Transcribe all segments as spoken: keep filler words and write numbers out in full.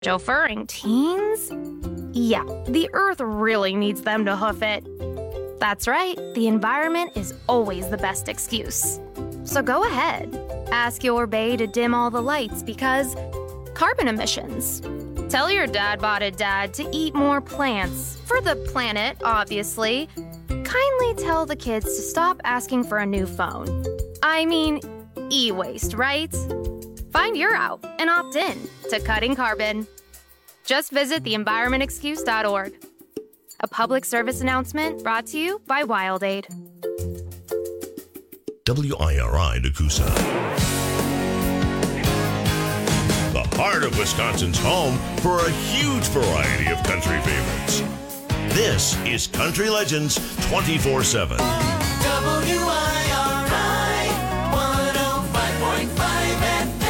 Chauffeuring teens? Yeah, the Earth really needs them to hoof it. That's right, the environment is always the best excuse. So go ahead, ask your bae to dim all the lights because carbon emissions. Tell your dad-botted dad to eat more plants, for the planet, obviously. Kindly tell the kids to stop asking for a new phone. I mean, e-waste, right? Find your out and opt in to cutting carbon. Just visit the environment excuse dot org. A public service announcement brought to you by WildAid. W I R I Nakusa. The heart of Wisconsin's home for a huge variety of country favorites. This is Country Legends twenty-four seven. W I R I one oh five point five F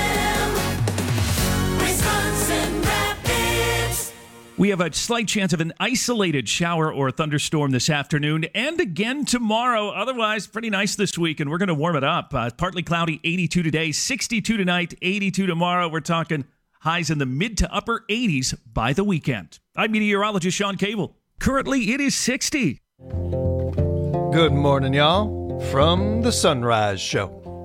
M. Wisconsin Rapids. We have a slight chance of an isolated shower or thunderstorm this afternoon and again tomorrow. Otherwise, pretty nice this week, and we're going to warm it up. Uh, partly cloudy, eighty-two today, sixty-two tonight, eighty-two tomorrow. We're talking highs in the mid to upper eighties by the weekend. I'm meteorologist Sean Cable. Currently, it is sixty. Good morning, y'all, from the Sunrise Show.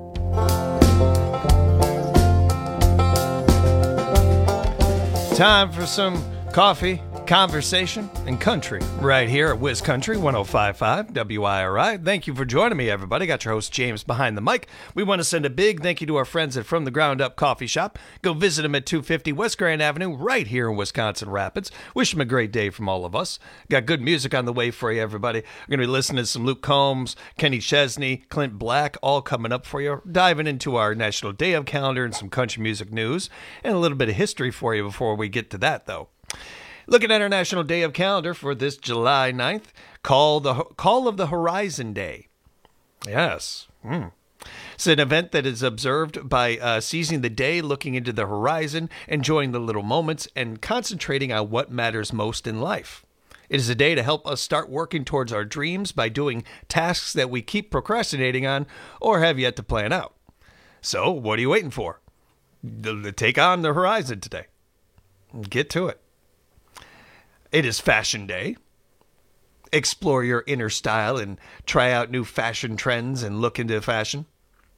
Time for some coffee, conversation, and country right here at Wiz Country one oh five point five W I R I. Thank you for joining me, everybody. Got your host, James, behind the mic. We want to send a big thank you to our friends at From the Ground Up Coffee Shop. Go visit them at two fifty West Grand Avenue right here in Wisconsin Rapids. Wish them a great day from all of us. Got good music on the way for you, everybody. We're going to be listening to some Luke Combs, Kenny Chesney, Clint Black, all coming up for you. Diving into our National Day of calendar and some country music news and a little bit of history for you before we get to that, though. Looking at our National Day of calendar for this July ninth, call the Call of the Horizon Day. Yes. Mm. It's an event that is observed by uh, seizing the day, looking into the horizon, enjoying the little moments, and concentrating on what matters most in life. It is a day to help us start working towards our dreams by doing tasks that we keep procrastinating on or have yet to plan out. So, what are you waiting for? Take on the horizon today. Get to it. It is Fashion Day. Explore your inner style and try out new fashion trends and look into fashion.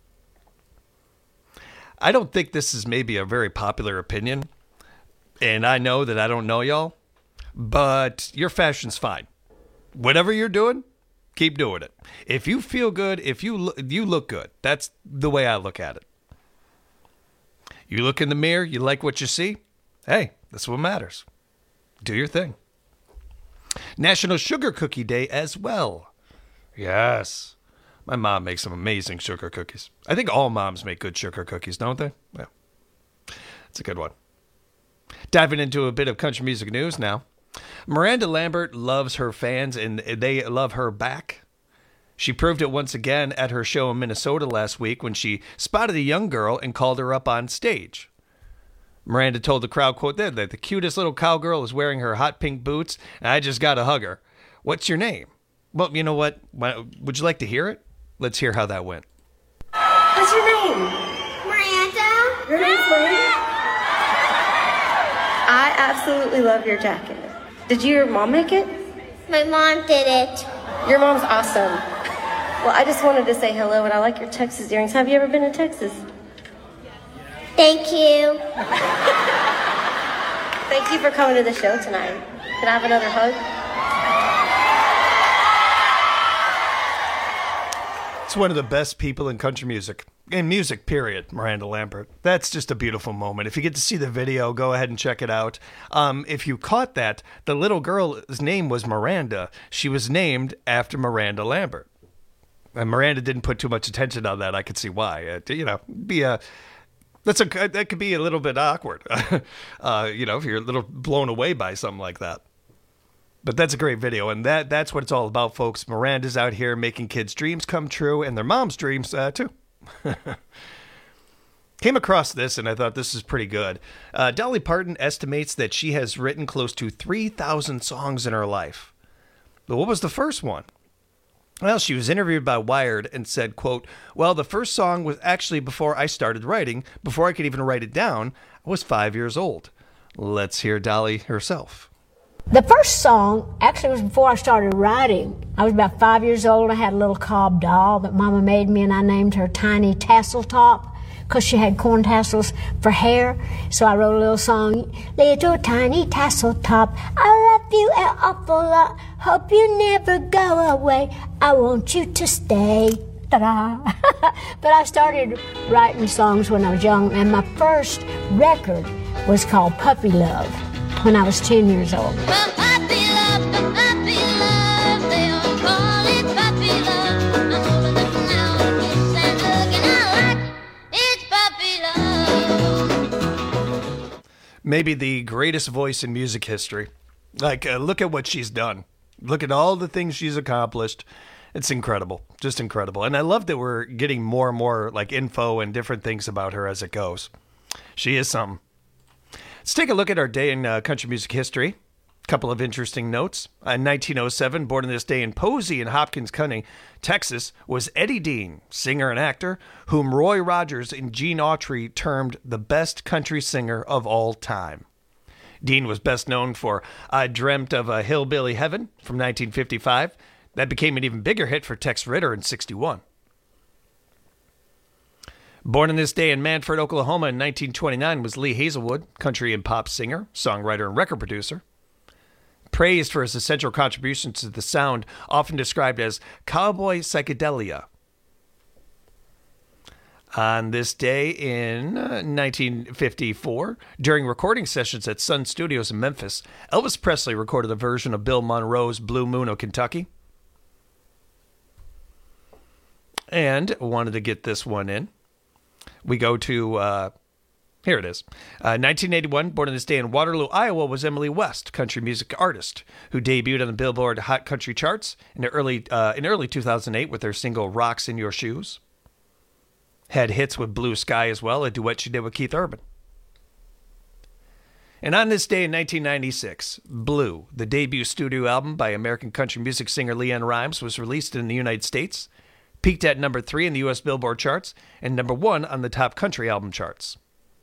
I don't think this is maybe a very popular opinion, and I know that I don't know y'all, but your fashion's fine. Whatever you're doing, keep doing it. If you feel good, if you look, you look good. That's the way I look at it. You look in the mirror, you like what you see. Hey, that's what matters. Do your thing. National Sugar Cookie Day as well. Yes. My mom makes some amazing sugar cookies. I think all moms make good sugar cookies, don't they? Yeah. It's a good one. Diving into a bit of country music news now. Miranda Lambert loves her fans and they love her back. She proved it once again at her show in Minnesota last week when she spotted a young girl and called her up on stage. Miranda told the crowd, quote, that the cutest little cowgirl is wearing her hot pink boots, and I just got to hug her. What's your name? Well, you know what? Would you like to hear it? Let's hear how that went. What's your name? Miranda. Your name's Miranda? I absolutely love your jacket. Did your mom make it? My mom did it. Your mom's awesome. Well, I just wanted to say hello, and I like your Texas earrings. Have you ever been to Texas? Thank you. Thank you for coming to the show tonight. Can I have another hug? It's one of the best people in country music. In music, period, Miranda Lambert. That's just a beautiful moment. If you get to see the video, go ahead and check it out. Um, if you caught that, the little girl's name was Miranda. She was named after Miranda Lambert. And Miranda didn't put too much attention on that. I could see why. It, you know, be a... That's a, that could be a little bit awkward, uh, you know, if you're a little blown away by something like that. But that's a great video, and that that's what it's all about, folks. Miranda's out here making kids' dreams come true, and their mom's dreams, uh, too. Came across this, and I thought this is pretty good. Uh, Dolly Parton estimates that she has written close to three thousand songs in her life. But what was the first one? Well, she was interviewed by Wired and said, quote, well, the first song was actually before I started writing, before I could even write it down, I was five years old. Let's hear Dolly herself. The first song actually was before I started writing. I was about five years old. I had a little cob doll that Mama made me, and I named her Tiny Tassel Top because she had corn tassels for hair. So I wrote a little song, Little Tiny Tassel Top, I love you an awful lot. Hope you never go away. I want you to stay. Ta-da! But I started writing songs when I was young, and my first record was called Puppy Love when I was ten years old. The puppy love, the puppy love, they all call it puppy love. I'm old enough now to kiss and hug, and I like it's puppy love. Maybe the greatest voice in music history. Like, uh, look at what she's done. Look at all the things she's accomplished. It's incredible. Just incredible. And I love that we're getting more and more like info and different things about her as it goes. She is something. Let's take a look at our day in uh, country music history. A couple of interesting notes. Uh, in nineteen oh seven, born on this day in Posey in Hopkins County, Texas, was Eddie Dean, singer and actor, whom Roy Rogers and Gene Autry termed the best country singer of all time. Dean was best known for I Dreamt of a Hillbilly Heaven from nineteen fifty-five. That became an even bigger hit for Tex Ritter in sixty-one. Born on this day in Manford, Oklahoma in nineteen twenty-nine was Lee Hazelwood, country and pop singer, songwriter, and record producer. Praised for his essential contributions to the sound, often described as cowboy psychedelia. On this day in uh, nineteen fifty-four, during recording sessions at Sun Studios in Memphis, Elvis Presley recorded a version of Bill Monroe's Blue Moon of Kentucky. And wanted to get this one in. We go to, uh, here it is. Uh, nineteen eighty-one, born on this day in Waterloo, Iowa, was Emily West, country music artist, who debuted on the Billboard Hot Country charts in early uh, in early two thousand eight with their single Rocks in Your Shoes. Had hits with Blue Sky as well, a duet she did with Keith Urban. And on this day in nineteen ninety-six, Blue, the debut studio album by American country music singer LeAnn Rimes, was released in the United States, peaked at number three in the U S Billboard charts, and number one on the top country album charts.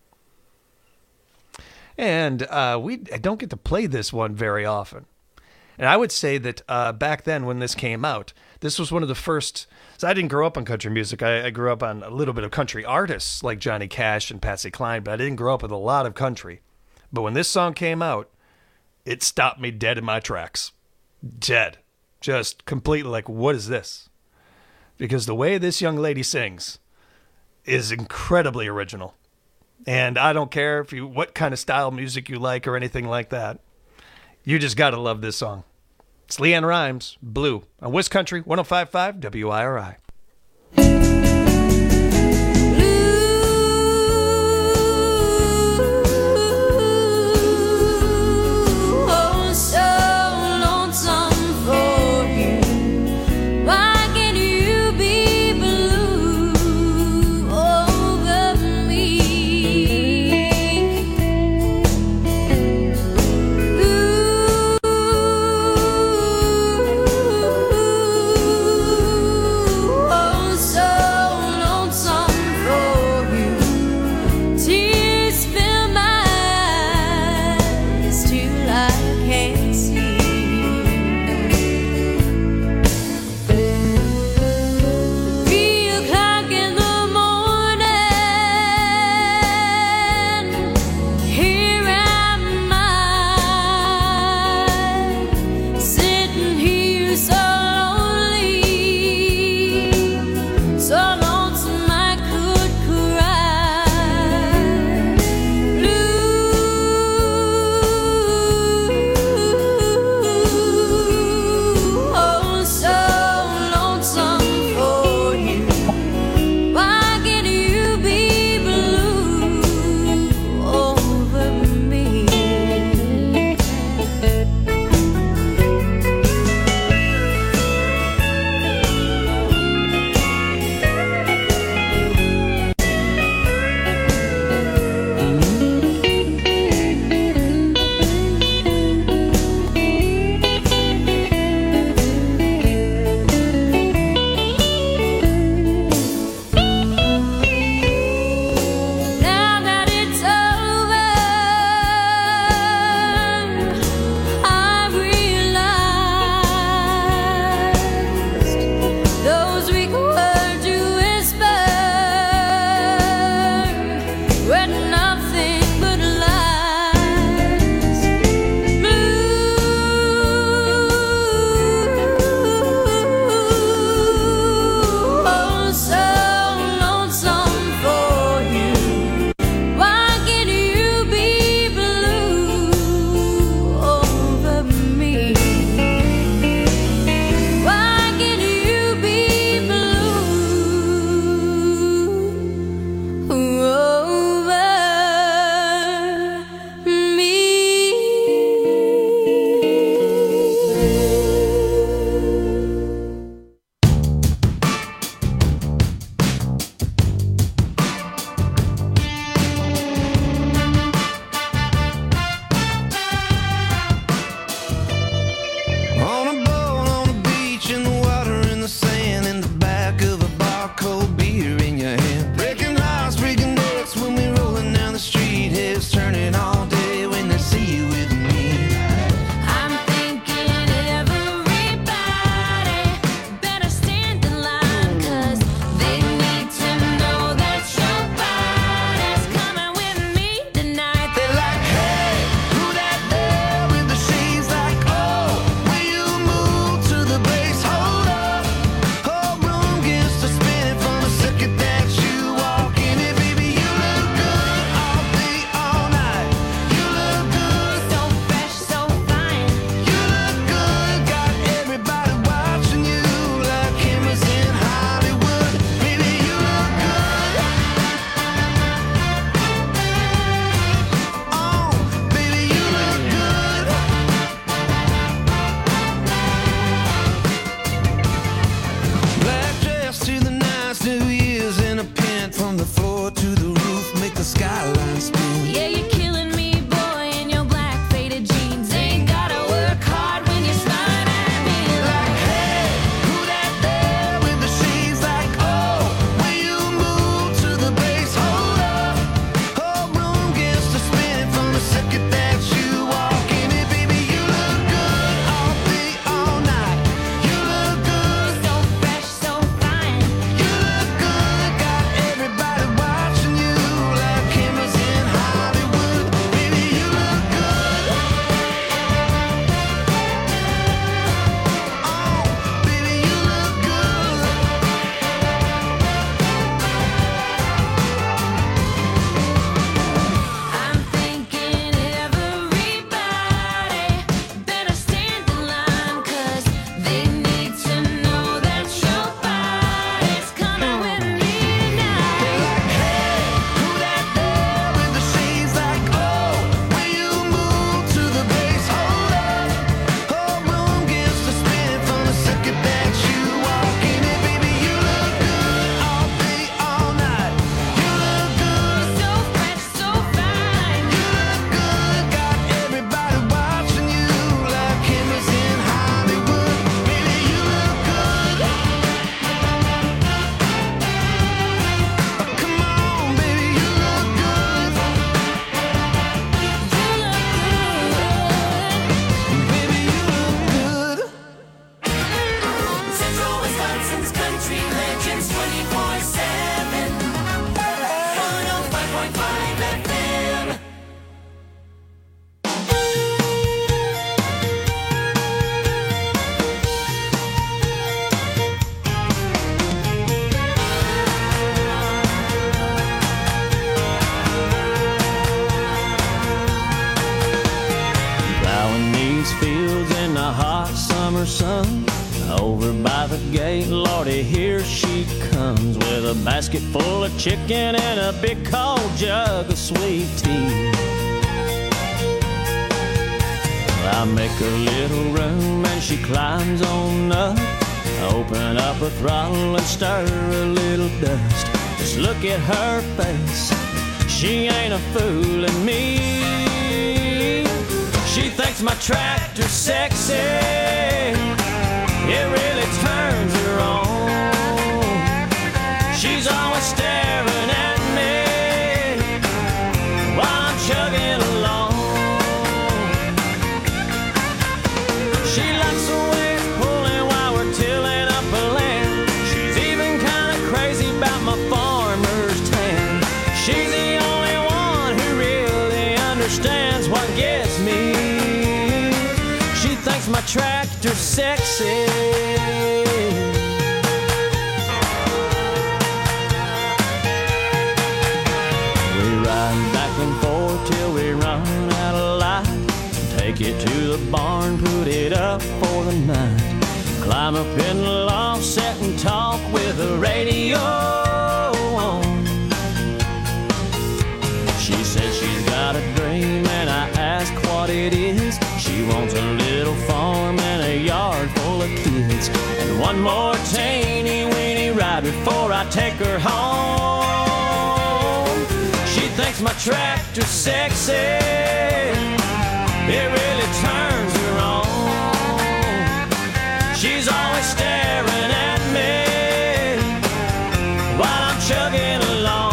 And uh, we I don't get to play this one very often. And I would say that uh, back then when this came out, this was one of the first. So I didn't grow up on country music. I, I grew up on a little bit of country artists like Johnny Cash and Patsy Cline, but I didn't grow up with a lot of country. But when this song came out, it stopped me dead in my tracks. Dead. Just completely like, what is this? Because the way this young lady sings is incredibly original. And I don't care if you what kind of style music you like or anything like that. You just got to love this song. It's LeAnn Rimes, Blue, on Wiz Country one oh five point five W I R I. So these fields in the hot summer sun. Over by the gate, Lordy, here she comes with a basket full of chicken and a big cold jug of sweet tea. I make her little room and she climbs on up. Open up her throttle and stir a little dust. Just look at her face, she ain't a fooling me. She thinks my tractor's sexy, it really turns her on. She's always staring at me while I'm chugging along. She likes the way it's pulling while we're tilling up a land. She's even kind of crazy about my farmer's tan. She's the only one who really understands what gets me. She thinks my tractor's sexy. We ride back and forth till we run out of light. Take it to the barn, put it up for the night. Climb up in the loft, sit and talk with the radio on. She says she's got a dream and I ask what it is. She wants a little farm and a yard full of kids, and one more teeny weeny ride before I take her home. She thinks my tractor's sexy, it really turns her on. She's always staring at me while I'm chugging along.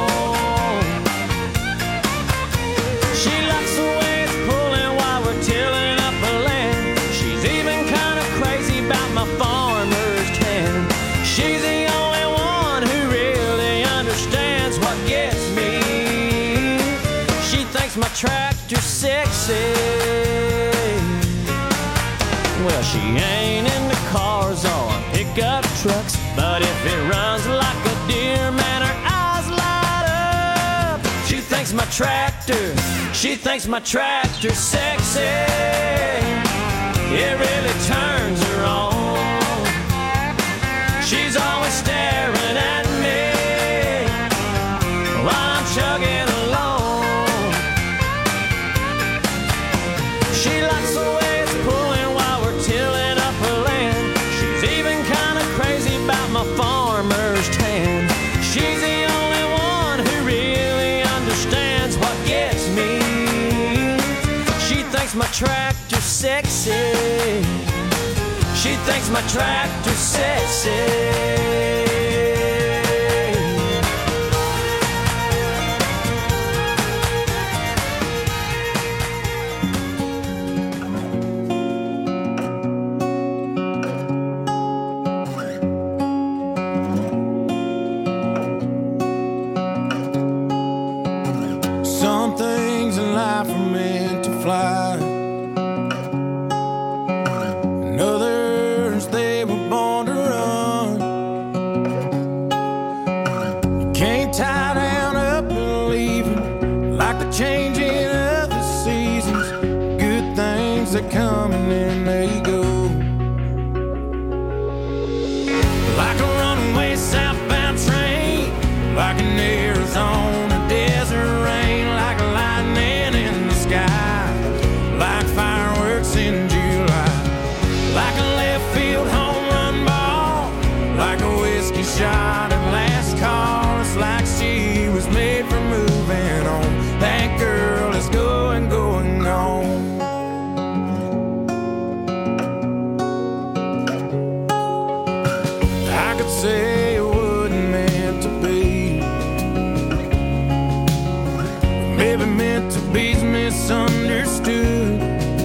She likes the way it's pulling while we're tilling up a land. She's even kind of crazy about my farmer's tan. She's the only one who really understands what gets me. She thinks my tractor's sexy. Well, she ain't into cars or pickup trucks, but if it runs like a deer, man, her eyes light up. She thinks my tractor, she thinks my tractor's sexy, it really turns her on. She's always staring at me while I'm chugging along. She likes the way it's pulling while we're tilling up her land. She's even kind of crazy about my farmer's tan. She's the only one who really understands what gets me. She thinks my tractor's sexy. She thinks my tractor's sexy. Some things in life are meant to fly, and others they were born to run. You can't tie down up and leave 'em, like the changing of the seasons. Good things that come and then they go, like a runaway southbound train, like an Arizona desert rain, like lightning in the sky, like fireworks in July, like a left field home run ball, like a whiskey shot at last call. It's like she was made for moving on. That girl is going, going on. I could say it wasn't meant to be, maybe meant to be's misunderstood.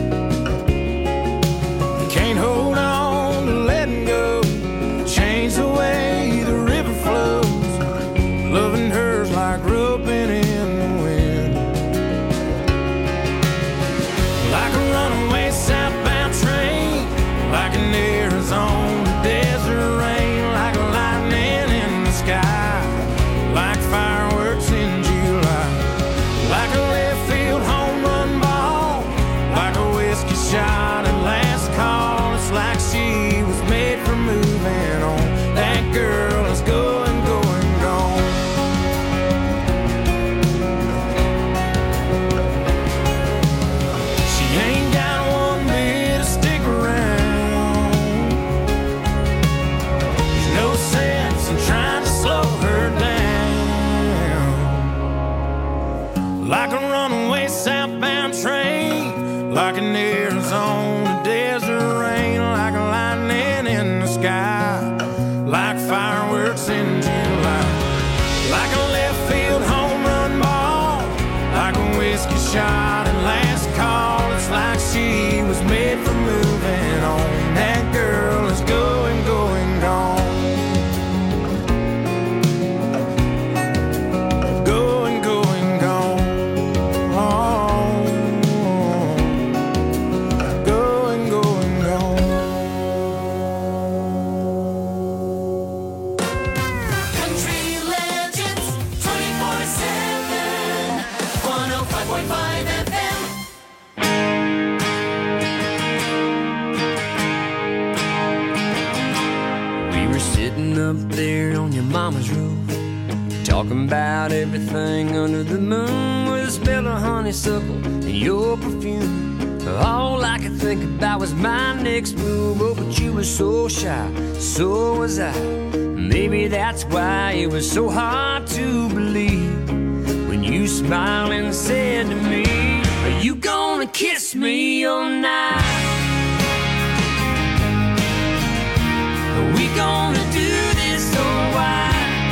You can't hold on to letting go, change the way the river flows. Loving her's like roping in the wind, like a runaway southbound train, like an Arizona desert rain, like lightning in the sky, like fireworks in July, like a left field home run ball, like like an Arizona desert rain, like a lightning in the sky, like fireworks in July, like a left field home run ball, like a whiskey shot and last call. It's like she was made for moving on. That girl is going, going, gone. Going, going, gone. Going, going, gone. Country Legends twenty-four seven, one oh five point five F M. We were sitting up there on your mama's roof, talking about everything under the moon, with a smell of honeysuckle and your perfume. All I could think about was my next move. Oh, but you were so shy, so was I. Maybe that's why it was so hard to believe when you smiled and said to me, are you gonna kiss me all night? Are we gonna do this or why?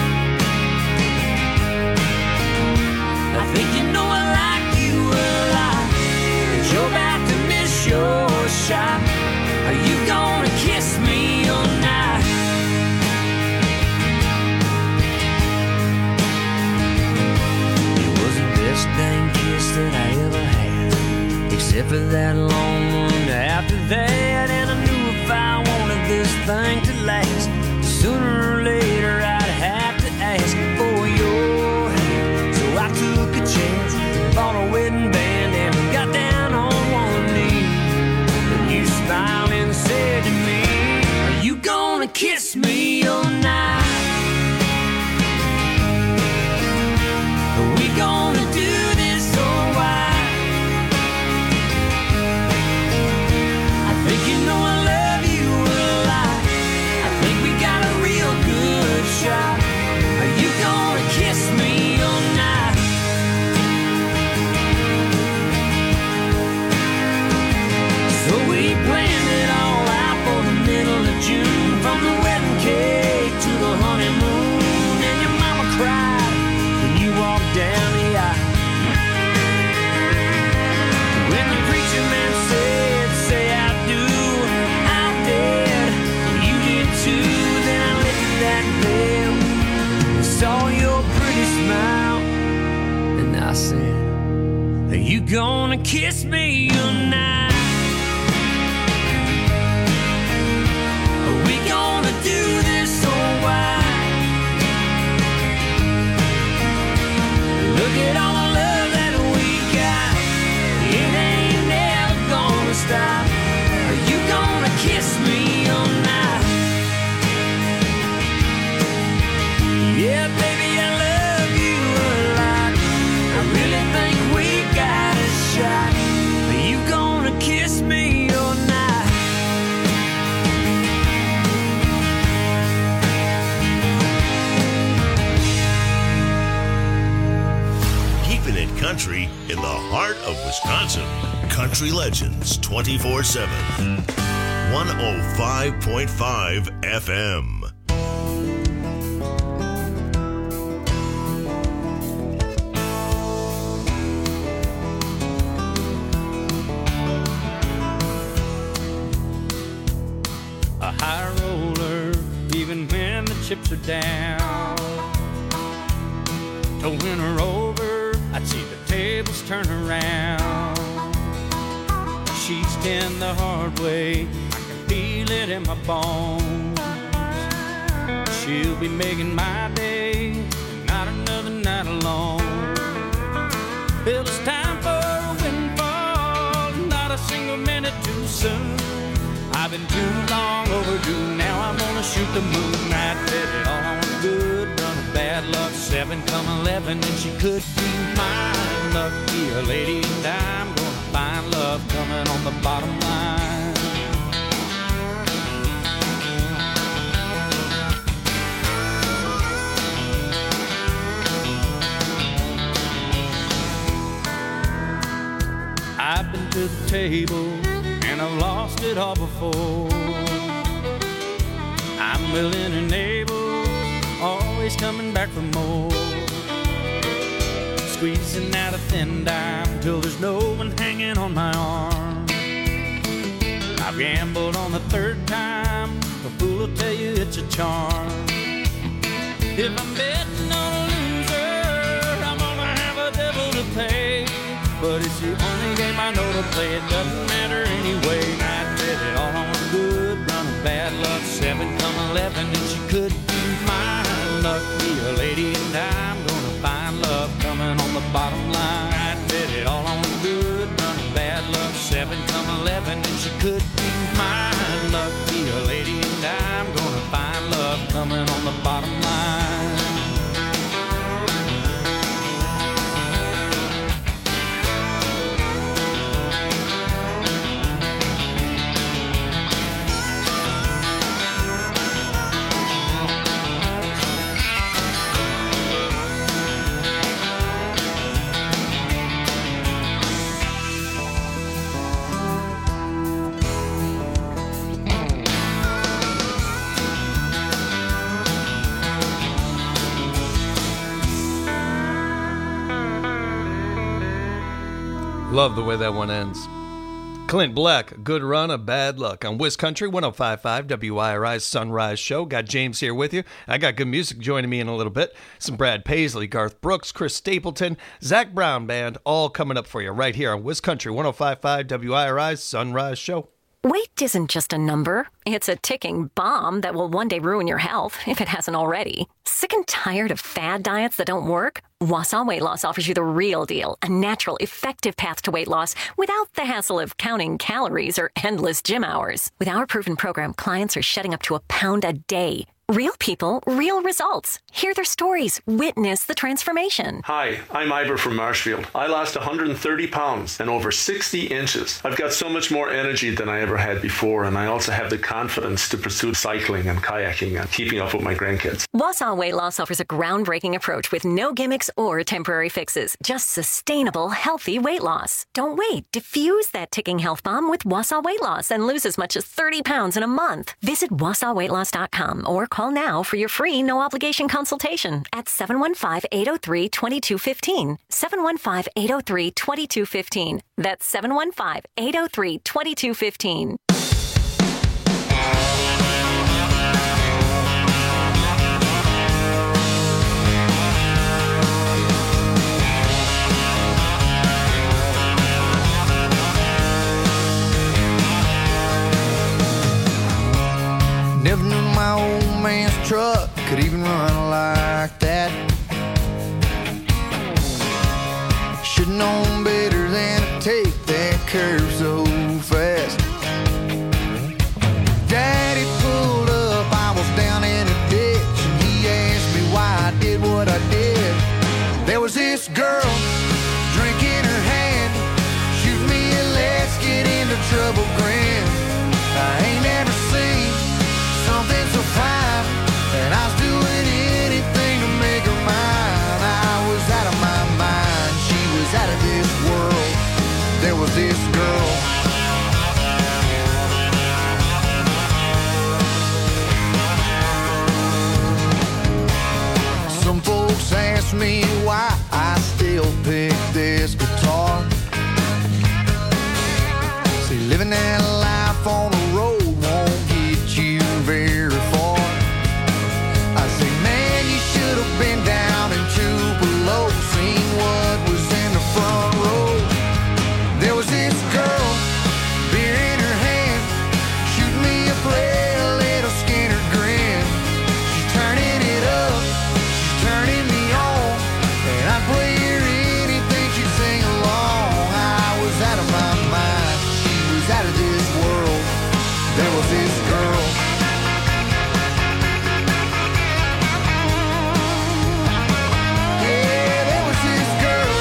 I think you know I like you a lot, but you're about to miss your shot. Are you gonna kiss me all night? It was the best dang kiss that I ever had, except for that long one after that. And I knew if I wanted this thing to last, sooner or later I'd have to ask for your hand. So I took a chance, bought a wedding band, and we got down on one knee. And you smiled and said to me, are you gonna kiss me all night? Are we gonna do this or why? I think you know I love you a lot. I think we got a real good shot. Are you gonna kiss me all night? So we planned it all out for the middle of June, from the wedding cake to the honeymoon. And your mama cried when you walked down the aisle. When the preacher man said, say I do, I did, you did too. Then I lifted that veil and saw your pretty smile, and I said, are you gonna kiss me tonight? Are we gonna do this or why? Look at all the love that we got, it ain't never gonna stop. Are you gonna kiss me all night? Yeah, baby, I love you a lot. I really think we got a shot. Are you gonna kiss me all night? Keeping it country in the heart of Wisconsin. Country Legends twenty-four seven. one oh five point five F M. A high roller, even when the chips are down. To win her over, I'd see the tables turn around. She's been the hard way, I can feel it in my bones. She'll be making my day, not another night alone. Well, it's time for a windfall, not a single minute too soon. I've been too long overdue, now I'm gonna shoot the moon. I bet it all on a good run of bad luck, seven come eleven, and she could be mine. Lucky a lady, and I'm gonna find love coming on the bottom line. I've been to the the table, and I've lost it all before. I'm willing and able, always coming back for more. Squeezing out a thin dime till there's no one hanging on my arm. I've gambled on the third time, a fool will tell you it's a charm. If I'm betting on a loser, I'm gonna have a devil to pay. But it's the only game I know to play, it doesn't matter anyway. I'd bet it all on a good run of bad luck, seven come eleven, and she could be mine. Luck be a lady, and I'm gonna find love coming on the bottom line. I'd bet it all on a good run of bad luck, seven come eleven, and she could be mine. Luck be a lady, and I'm gonna find love coming on the bottom line. Love the way that one ends. Clint Black, Good Run of Bad Luck on Wiz Country one oh five point five W I R I's Sunrise Show. Got James here with you. I got good music joining me in a little bit. Some Brad Paisley, Garth Brooks, Chris Stapleton, Zach Brown Band, all coming up for you right here on Wiz Country one oh five point five W I R I's Sunrise Show. Weight isn't just a number. It's a ticking bomb that will one day ruin your health, if it hasn't already. Sick and tired of fad diets that don't work? Wausau Weight Loss offers you the real deal, a natural, effective path to weight loss without the hassle of counting calories or endless gym hours. With our proven program, clients are shedding up to a pound a day. Real people, real results. Hear their stories. Witness the transformation. Hi, I'm Ivor from Marshfield. I lost one hundred thirty pounds and over sixty inches. I've got so much more energy than I ever had before, and I also have the confidence to pursue cycling and kayaking and keeping up with my grandkids. Wausau Weight Loss offers a groundbreaking approach with no gimmicks or temporary fixes. Just sustainable, healthy weight loss. Don't wait. Diffuse that ticking health bomb with Wausau Weight Loss and lose as much as thirty pounds in a month. Visit wausau weight loss dot com or call now for your free no-obligation consultation at seven one five, eight oh three, two two one five. seven one five, eight oh three, two two one five. That's seven one five, eight oh three, two two one five. Never knew my old man's truck could even run like that. Should've known better than to take that curve so fast. Daddy pulled up, I was down in a ditch, and he asked me why I did what I did. There was this girl, drink in her hand, shoot me a let's get into trouble grin. I ain't never seen something so fine, and I was doing anything to make her mine. I was out of my mind, she was out of this world. There was this girl. Some folks ask me why I still pick this guitar. See, living that life on the road won't get you very far. I say, man, you should have been down in Tupelo, seen what was in the front row. There was this girl, beer in her hand, shooting me a play, a little Skinner grin. She's turning it up, she's turning me on, and I'd play her anything she'd sing along. I was out of my mind, she was out of this world. There was this girl. Yeah, there was this girl.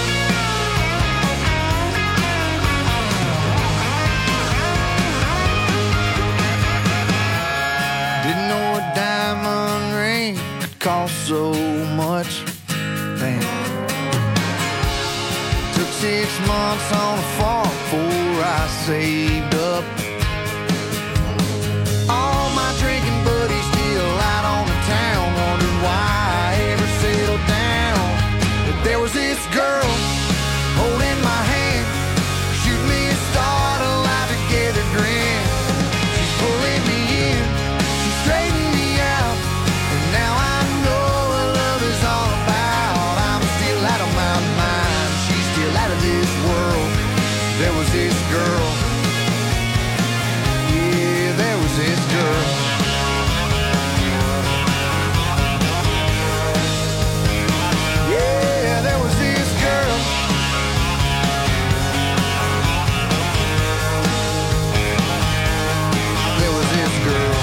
Didn't know a diamond ring could cost so much. Damn. Took six months on a farm before I I saved up. All my drinking buddies still out on the town, wondering why I ever settled down. But there was this girl holding my hand, shoot me a start, a life together grin. She's pulling me in, she's straightening me out, and now I know what love is all about. I'm still out of my mind, she's still out of this world. There was this girl, yeah, there was this girl. Yeah, there was this girl. There was this girl.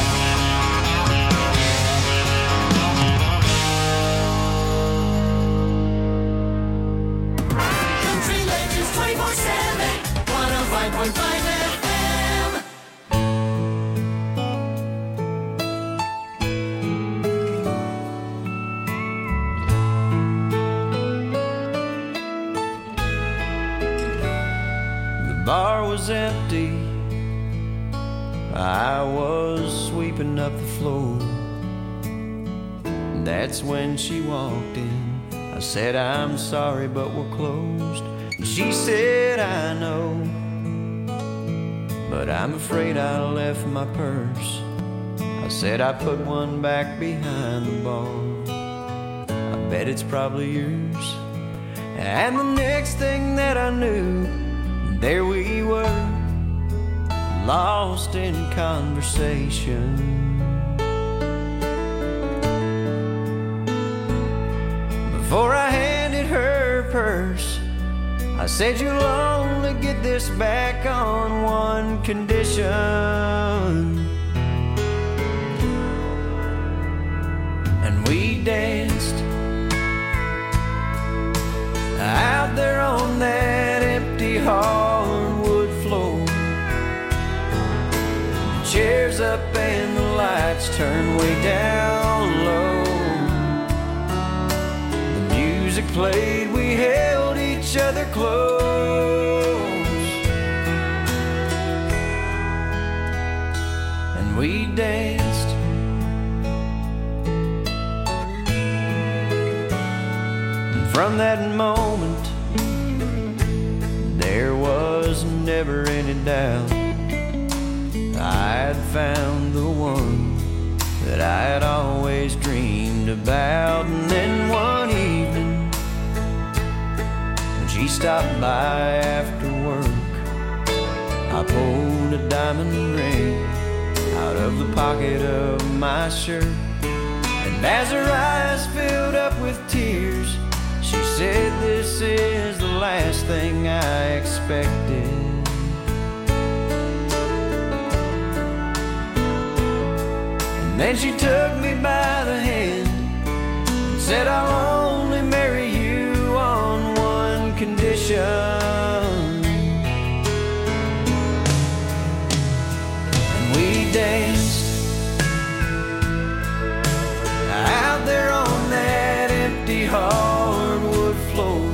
Country Legends twenty-four seven, one oh five point five F M. The bar was empty. I was sweeping up the floor. That's when she walked in. I said, I'm sorry, but we're closed. And she said, I know, but I'm afraid I left my purse. I said, I put one back behind the bar. I bet it's probably yours. And the next thing that I knew, there we were, lost in conversation. Before I handed her purse, I said, you'll only get this back on one condition. And we danced out there on that empty hardwood floor. The chairs up and the lights turned way down low. The music played, we held each other close, and we danced. And from that moment, there was never any doubt I'd found the one that I had always dreamed about. And then one evening, when she stopped by after work, I pulled a diamond ring out of the pocket of my shirt. And as her eyes filled up with tears, she said, this is the last thing I expected. And then she took me by the hand and said, I'll only marry you on one condition. And we danced out there on that empty hardwood floor.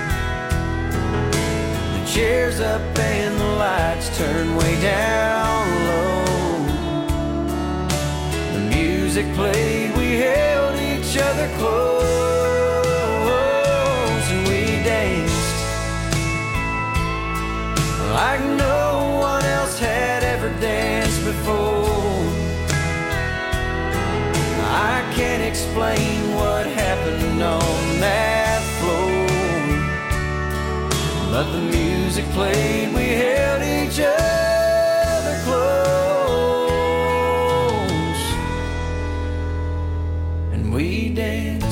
The chairs up and the lights turned way down low. The music played, we held each other close, and we danced like no one else had ever danced before. I can't explain what happened on that floor, but the music played, we held each other close, and we danced.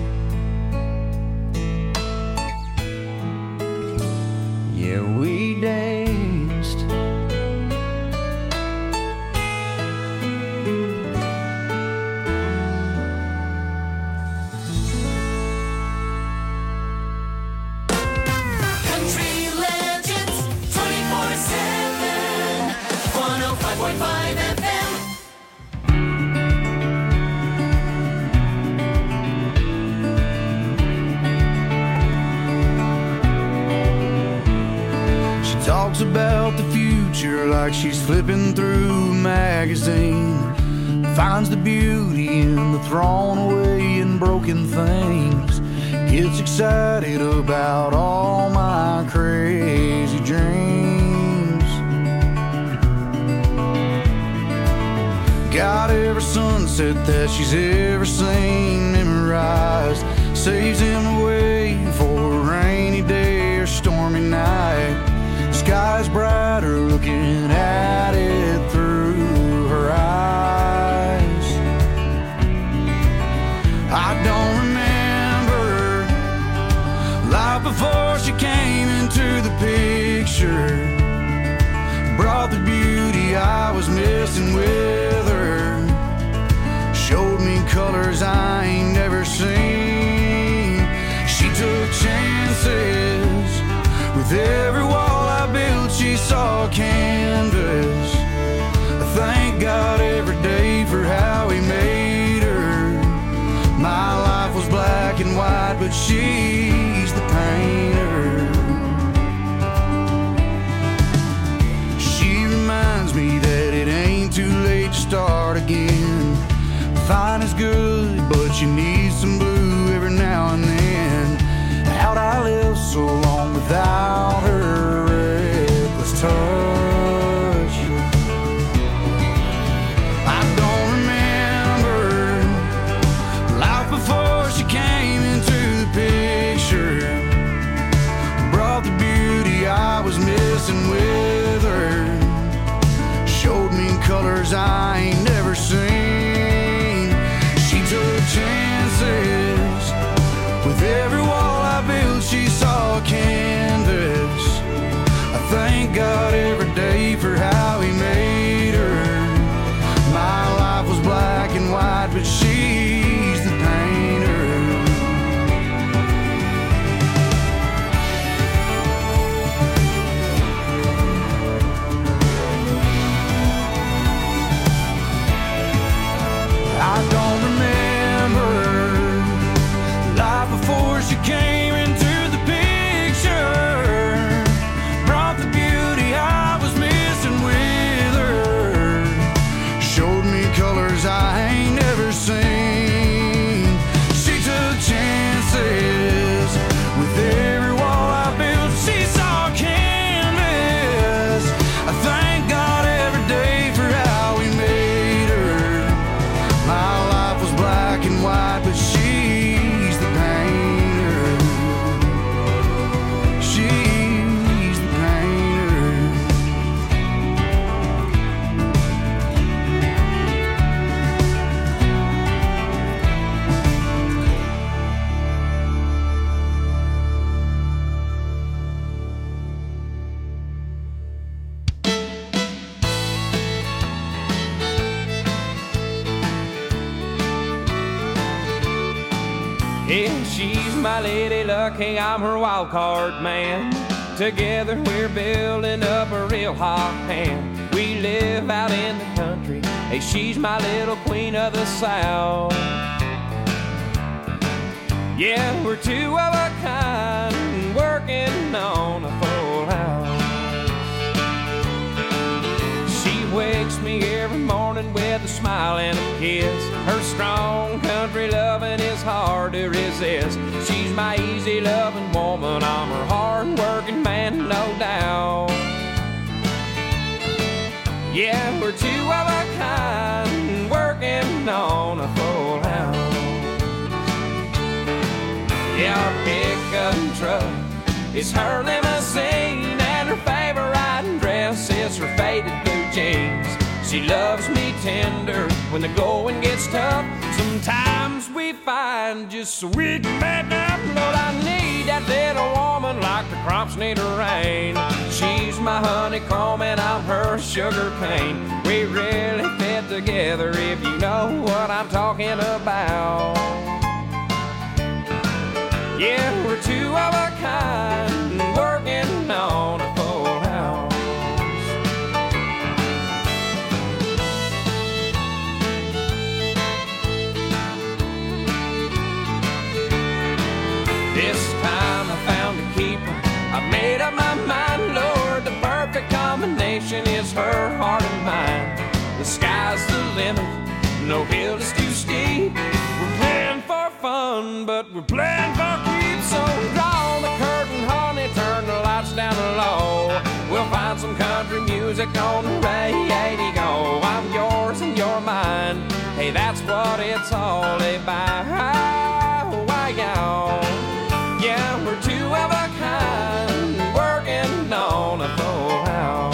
Yeah, we danced. Country Legends picture like she's flipping through a magazine. Finds the beauty in the thrown away and broken things. Gets excited about all my crazy dreams. Got every sunset that she's ever seen memorized. Saves him away for a rainy day or stormy night. Sky's brighter looking at it through her eyes. I don't remember life before she came into the picture. Brought the beauty I was missing with her. Showed me colors I ain't never seen. She took chances with every wall I built. She saw canvas. I thank God every day for how he made her. My life was black and white, but she's the painter. She reminds me that it ain't too late to start again. Fine is good, but you need some blue every now and then. How'd I live so long without her reckless touch? I don't remember life before she came into the picture. Brought the beauty I was missing with her. Showed me colors I ain't never seen. She took chances with every wall I built. She saw canvas. I thank God every day for how he made her. My life was black and white, but she's the painter. I don't remember life before she came into the picture. Brought the beauty I was missing with her. Showed me colors I ain't never seen. She took chances with every wall I built. She saw canvas. I thank God every day for how he made her. My life was black and white, but she's the painter. She's the painter. Yeah, she's my lady luck, hey, I'm her wild card man. Together we're building up a real hot hand. We live out in the country, hey, she's my little queen of the South. Yeah, we're two of a kind, working on a full house. She wakes me every morning with a smile and a kiss. Her strong country loving is hard to resist. She's my easy loving woman, I'm her hard working man, no doubt. Yeah, we're two of a kind, working on a full house. Yeah, our pickup truck is her limousine, and her favorite riding dress is her faded blue jeans. She loves me tender when the going gets tough. Sometimes we find just so we can make up. Lord, I need that little woman like the crops need a rain. She's my honeycomb and I'm her sugar cane. We really fit together if you know what I'm talking about. Yeah, we're two of a kind, working on a full house. This time I found a keeper. I made up my mind, Lord, the perfect combination is fun, but we're playing for keeps. So draw the curtain, honey, turn the lights down low. We'll find some country music on the radio. I'm yours and you're mine. Hey, that's what it's all about. Why, y'all? Yeah, we're two of a kind, working on a full house.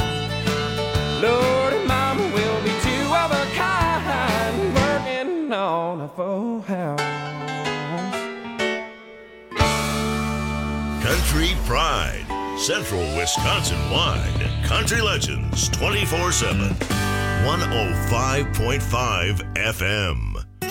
Lord and Mama will be two of a kind, working on a full house. Country Pride, Central Wisconsin-wide. Country Legends twenty-four seven. one oh five point five F M.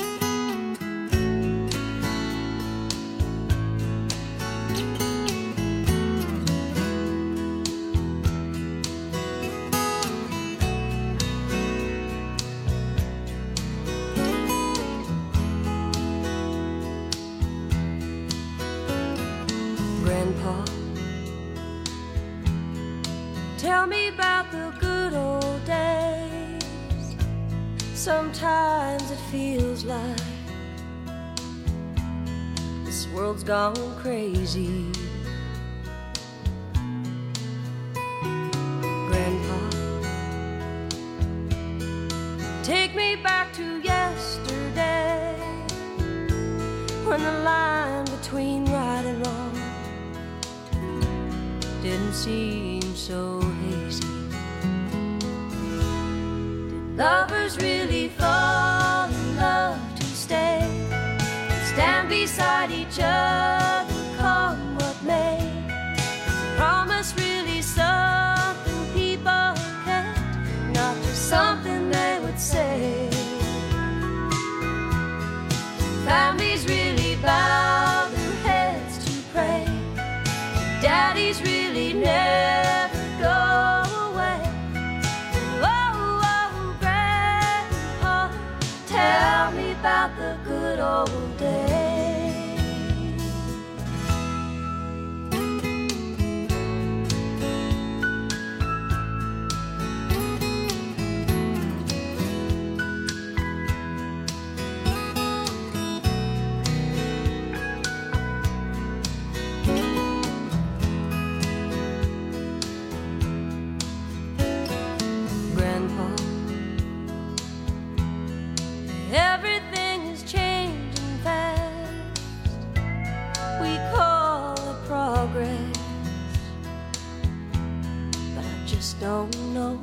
Grandpa, tell me about the good old days. Sometimes it feels like this world's gone crazy. Grandpa, take me back to yesterday, when the line between right and wrong didn't seem so hazy. Did lovers really fall in love to stay, stand beside each other, come what may? Is promise really something people kept, not just something they would say? Families really bow their heads to pray, daddies really never go away. Oh, oh, Grandpa, tell me about the good old days. Grandpa, everything is changing fast. We call it progress, but I just don't know.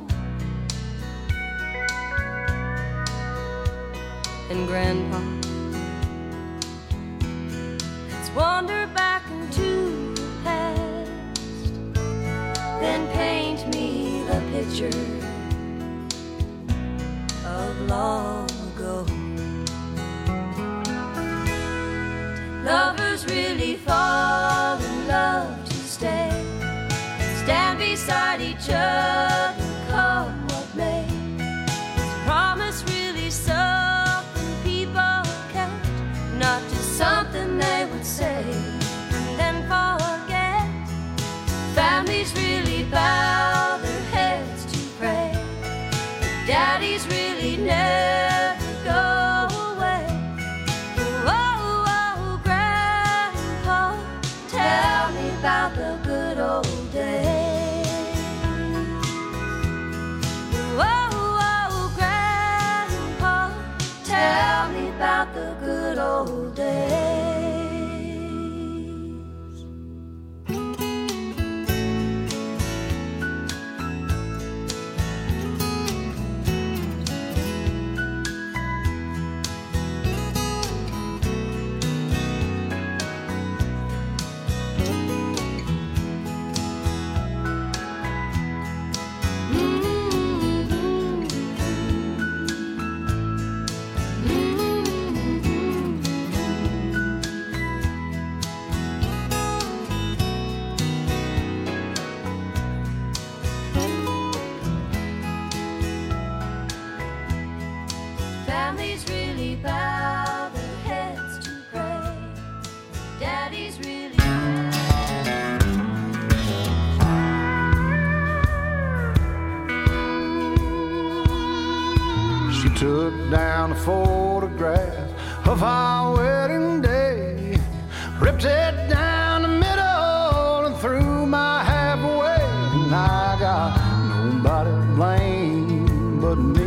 And Grandpa, let's wander back into the past, then paint me the picture of long ago. Lovers really fall in love to stay, stand beside each other, come what may? Is promise really something people kept, not just something they would say and then forget? Families really bow their heads to pray, daddies really never go away. Oh, oh, Grandpa, tell me about the good old days. Oh, oh, Grandpa, tell me about the good old days. Families really bow their heads to pray, daddies really She took down a photograph of our wedding day. ripped it down the middle and threw my half away. And I got nobody to blame but me.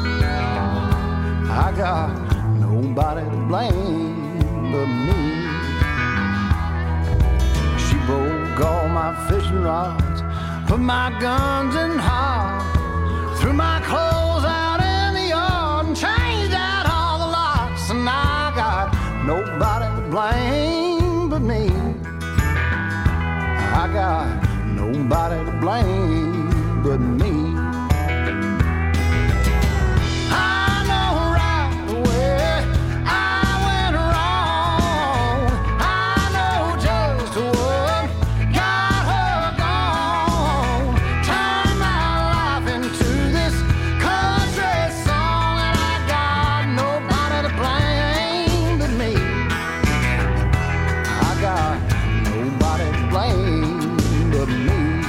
I got nobody to blame but me. She broke all my fishing rods, put my guns in hard, threw my clothes out in the yard and changed out all the locks. And I got nobody to blame but me. I got nobody to blame but me. I know right away I went wrong. I know just what got her gone. Turned my life into this country song, and I got nobody to blame but me. I got nobody to blame but me.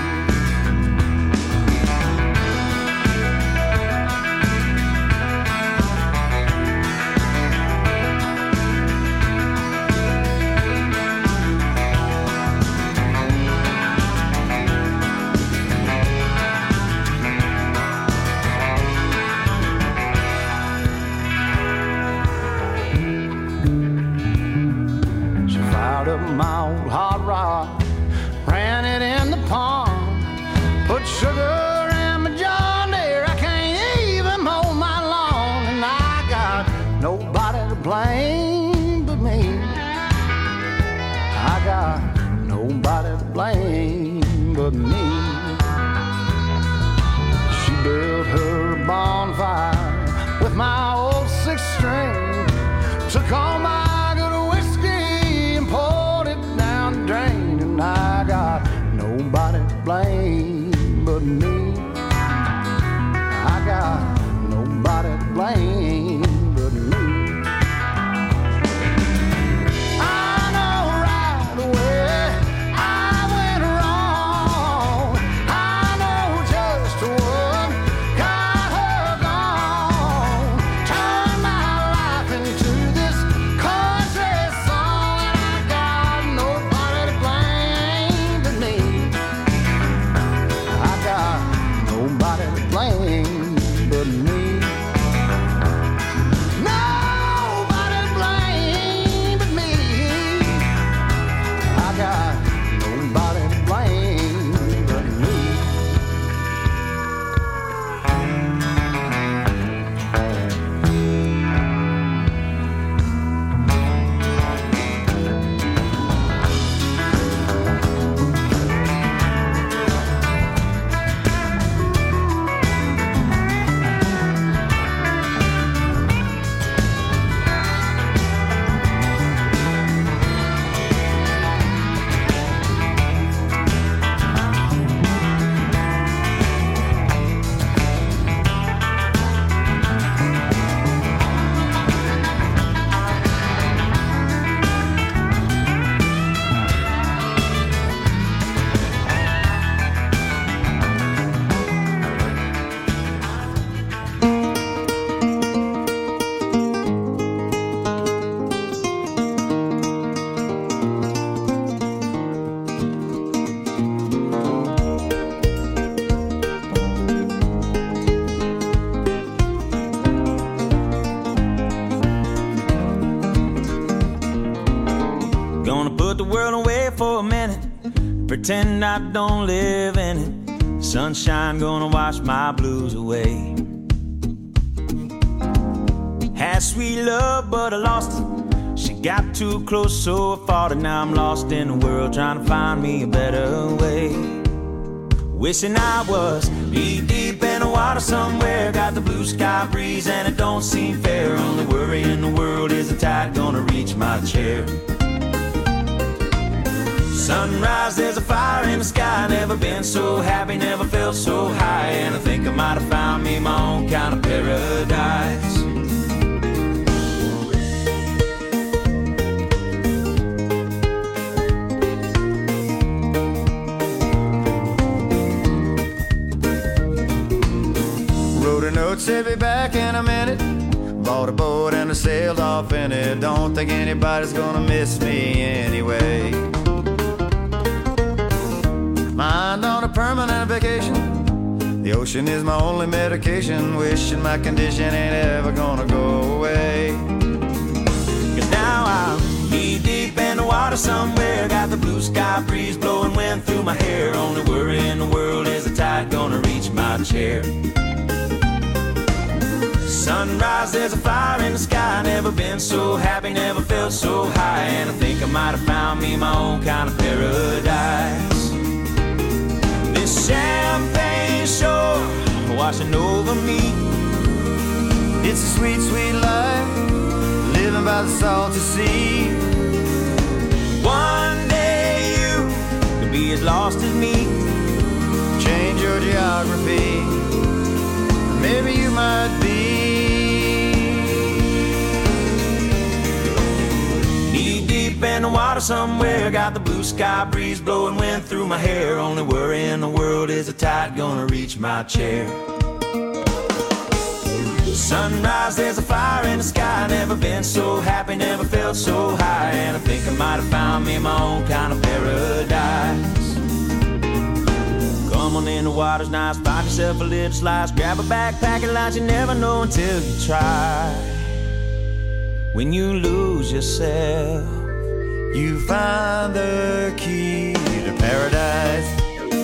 She fired up my old hot rod, ran it in the pond, put sugar in my John Deere. I can't even mow my lawn, and I got nobody to blame but me. I got nobody to blame but me. She built her bonfire with my old six string, took all my good whiskey and poured it down the drain, and I got nobody to blame but me. I got nobody to blame but me. I know right away I went wrong. I know just what got her gone. Turned my life into this country song, and I got nobody to blame but me. I got nobody to blame but me. Nobody to blame but me. I got nobody to blame but me. Gonna put the world away for a minute, pretend I don't live in it. Sunshine gonna wash my blues away. Had sweet love, but I lost it. She got too close, so I fought it. Now I'm lost in the world, trying to find me a better way. Wishing I was knee deep in the water somewhere. Got the blue sky breeze and it don't seem fair. Only worry in the world is the tide gonna reach my chair. Sunrise, there's a fire in the sky. Never been so happy, never felt so high. And I think I might have found me my own kind of paradise. Wrote a note, said be back in a minute. Bought a boat and I sailed off in it. Don't think anybody's gonna miss me anyway. Mind on a permanent vacation. The ocean is my only medication. Wishing my condition ain't ever gonna go away. Cause now I'm knee deep in the water somewhere. Got the blue sky breeze blowing wind through my hair. Only worry in the world is the tide gonna reach my chair. Sunrise, there's a fire in the sky. Never been so happy, never felt so high. And I think I might have found me my own kind of paradise. This champagne shore washing over me. It's a sweet, sweet life, living by the salty sea. One day you could be as lost as me. Change your geography, maybe you might be. Knee deep in the water somewhere. Got the blue sky breeze blowing wind through my hair. Only worry in the world is the tide gonna reach my chair. Sunrise, there's a fire in the sky. Never been so happy, never felt so high. And I think I might have found me my own kind of paradise. Come on in, the water's nice. Find yourself a little slice. Grab a backpack and lunch. You never know until you try. When you lose yourself, you find the key to paradise.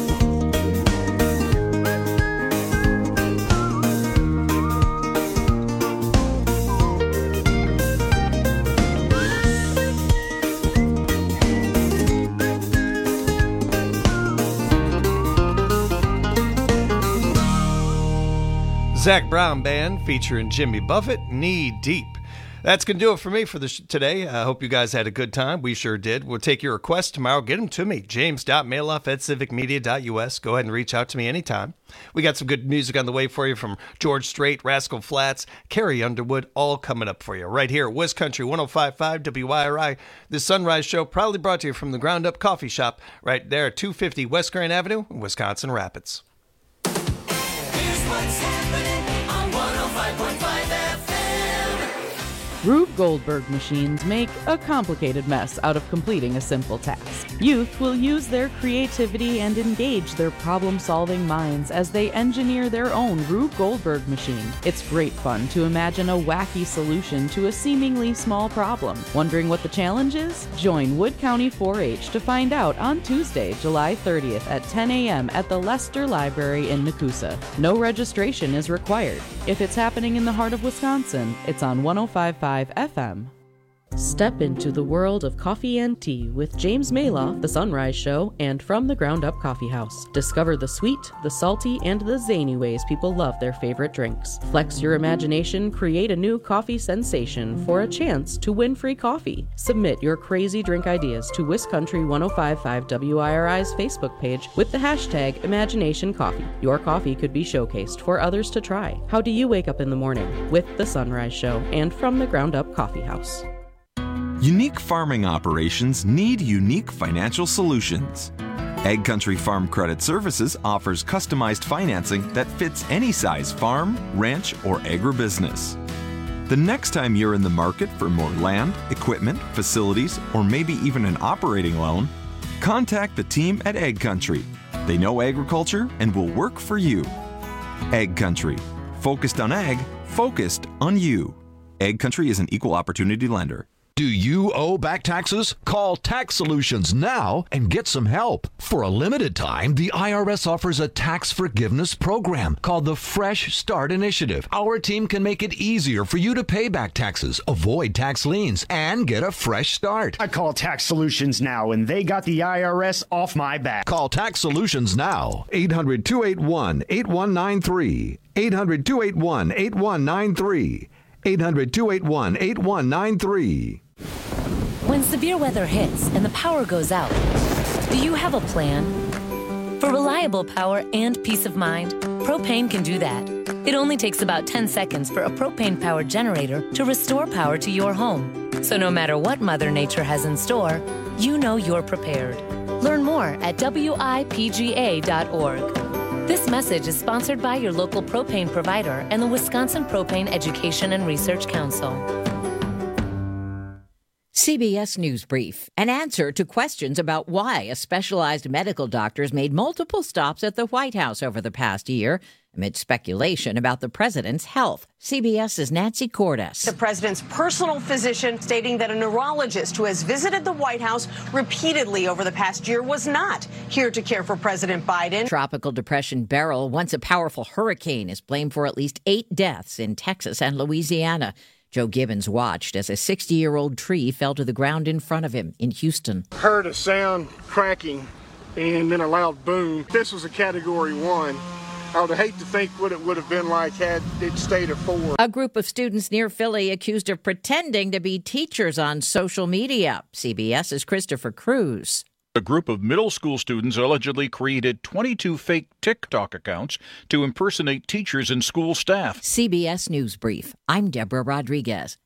Zac Brown Band featuring Jimmy Buffett, Knee Deep. That's going to do it for me for this today. I hope you guys had a good time. We sure did. We'll take your requests tomorrow. Get them to me. James dot mailoff at civic media dot u s. Go ahead and reach out to me anytime. We got some good music on the way for you from George Strait, Rascal Flatts, Carrie Underwood, all coming up for you right here at West Country one oh five point five W I R I. The Sunrise Show proudly brought to you from the Ground Up Coffee Shop right there at two fifty West Grand Avenue in Wisconsin Rapids. Here's what's happening on one oh five point five F M. Rube Goldberg machines make a complicated mess out of completing a simple task. Youth will use their creativity and engage their problem-solving minds as they engineer their own Rube Goldberg machine. It's great fun to imagine a wacky solution to a seemingly small problem. Wondering what the challenge is? Join Wood County four H to find out on Tuesday, July thirtieth at ten a.m. at the Lester Library in Nakusa. No registration is required. If it's happening in the heart of Wisconsin, it's on one oh five point five F M. Step into the world of coffee and tea with James Maloff, The Sunrise Show, and From the Ground Up Coffee House. Discover the sweet, the salty, and the zany ways people love their favorite drinks. Flex your imagination, create a new coffee sensation for a chance to win free coffee. Submit your crazy drink ideas to WisCountry one oh five point five W I R I's Facebook page with the hashtag ImaginationCoffee. Your coffee could be showcased for others to try. How do you wake up in the morning? With The Sunrise Show and From the Ground Up Coffee House. Unique farming operations need unique financial solutions. Egg Country Farm Credit Services offers customized financing that fits any size farm, ranch, or agribusiness. The next time you're in the market for more land, equipment, facilities, or maybe even an operating loan, contact the team at Egg Country. They know agriculture and will work for you. Egg Country. Focused on ag, focused on you. Egg Country is an equal opportunity lender. Do you owe back taxes? Call Tax Solutions now and get some help. For a limited time, the I R S offers a tax forgiveness program called the Fresh Start Initiative. Our team can make it easier for you to pay back taxes, avoid tax liens, and get a fresh start. I call Tax Solutions now, and they got the I R S off my back. Call Tax Solutions now. eight hundred, two eight one, eight one nine three. eight hundred, two eight one, eight one nine three. eight hundred, two eight one, eight one nine three. When severe weather hits and the power goes out, do you have a plan? For reliable power and peace of mind, Propane can do that. It only takes about ten seconds for a propane-powered generator to restore power to your home. So no matter what Mother Nature has in store, you know you're prepared. Learn more at W I P G A dot org. This message is sponsored by your local propane provider and the Wisconsin Propane Education and Research Council. C B S News Brief, an answer to questions about why a specialized medical doctors made multiple stops at the White House over the past year amid speculation about the president's health. CBS's Nancy Cordes. The president's personal physician stating that a neurologist who has visited the White House repeatedly over the past year was not here to care for President Biden. Tropical Depression Beryl, once a powerful hurricane, is blamed for at least eight deaths in Texas and Louisiana. Joe Gibbons watched as a sixty-year-old tree fell to the ground in front of him in Houston. Heard a sound cracking and then a loud boom. This was a category one. I would hate to think what it would have been like had it stayed a four. A group of students near Philly accused of pretending to be teachers on social media. CBS's Christopher Cruz. A group of middle school students allegedly created twenty-two fake TikTok accounts to impersonate teachers and school staff. C B S News Brief. I'm Deborah Rodriguez.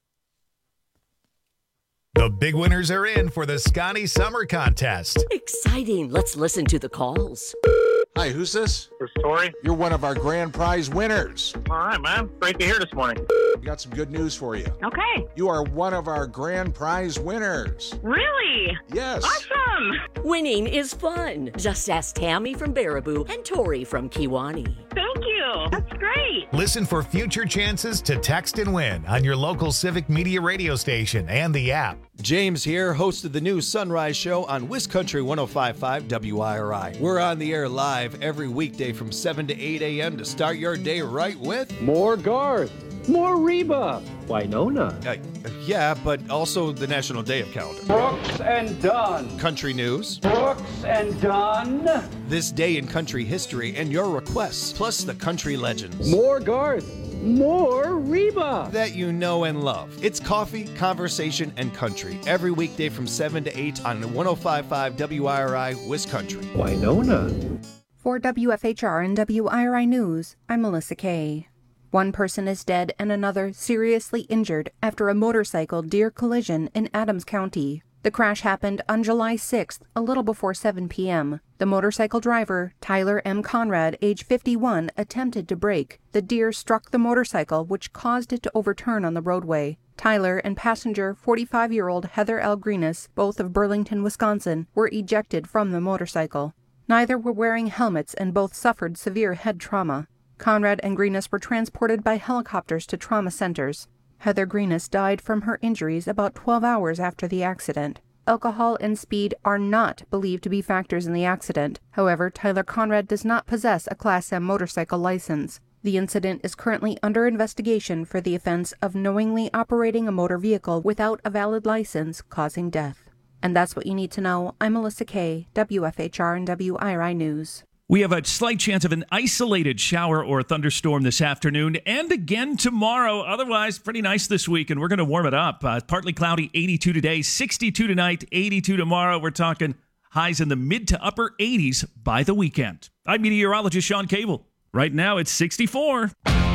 The big winners are in for the Scotty Summer Contest. Exciting. Let's listen to the calls. Hi, who's this? This is Tori. You're one of our grand prize winners. All right, man. Great to hear this morning. We got some good news for you. Okay. You are one of our grand prize winners. Really? Yes. Awesome. Winning is fun. Just ask Tammy from Baraboo and Tori from Kiwani. Thank you. That's great. Listen for future chances to text and win on your local Civic Media radio station and the app. James here, host of the new Sunrise Show on Wiscountry one oh five point five W I R I. We're on the air live every weekday from seven to eight a.m. to start your day right with more Garth, more Reba, Winona. Uh, yeah, but also the National Day of Calendar. Brooks and Dunn. Country news. Brooks and Dunn. This day in country history and your requests, plus the country legends. More Garth. More Reba that you know and love. It's coffee, conversation, and country every weekday from seven to eight on one oh five point five W I R I Wiscountry. Winona. For W F H R and W I R I News, I'm Melissa Kay. One person is dead and another seriously injured after a motorcycle deer collision in Adams County. The crash happened on July sixth, a little before seven p.m. The motorcycle driver, Tyler M. Conrad, age fifty-one, attempted to brake. The deer struck the motorcycle, which caused it to overturn on the roadway. Tyler and passenger forty-five-year-old Heather L. Greenis, both of Burlington, Wisconsin, were ejected from the motorcycle. Neither were wearing helmets and both suffered severe head trauma. Conrad and Greenis were transported by helicopters to trauma centers. Heather Greenis died from her injuries about twelve hours after the accident. Alcohol and speed are not believed to be factors in the accident. However, Tyler Conrad does not possess a Class M motorcycle license. The incident is currently under investigation for the offense of knowingly operating a motor vehicle without a valid license, causing death. And that's what you need to know. I'm Melissa Kay, W F H R and W I R I News. We have a slight chance of an isolated shower or thunderstorm this afternoon and again tomorrow. Otherwise, pretty nice this week, and we're going to warm it up. Uh, partly cloudy, eighty-two today, sixty-two tonight, eighty-two tomorrow. We're talking highs in the mid to upper eighties by the weekend. I'm meteorologist Sean Cable. Right now, it's sixty-four.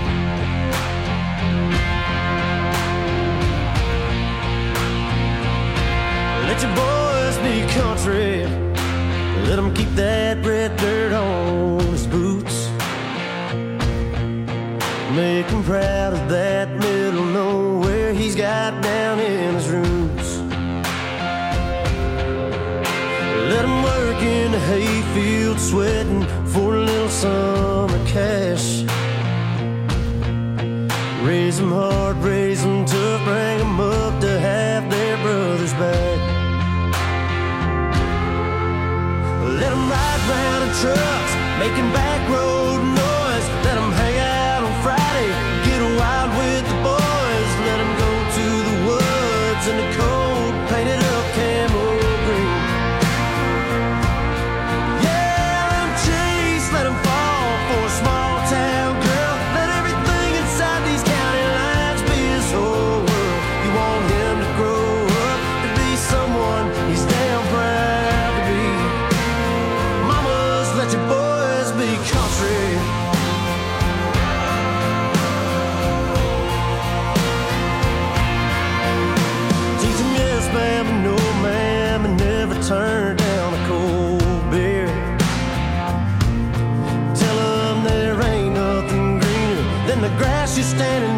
Let your boys be country. Let him keep that red dirt on his boots. Make him proud of that middle nowhere he's got down in his roots. Let him work in the hayfield sweating for a little summer cash. Raise them hard, raise them tough, bring them up to have their brothers back. Let them ride round in trucks, making back road noise. Let them hang out on Friday, get wild with the boys. Let them go to the woods in the cold, painted up camo green. Yeah, let them chase, let them fall for a small town girl. Let everything inside these county lines be his whole world. You want him to grow up to be someone he's damn proud to be. Let your boys be she's standing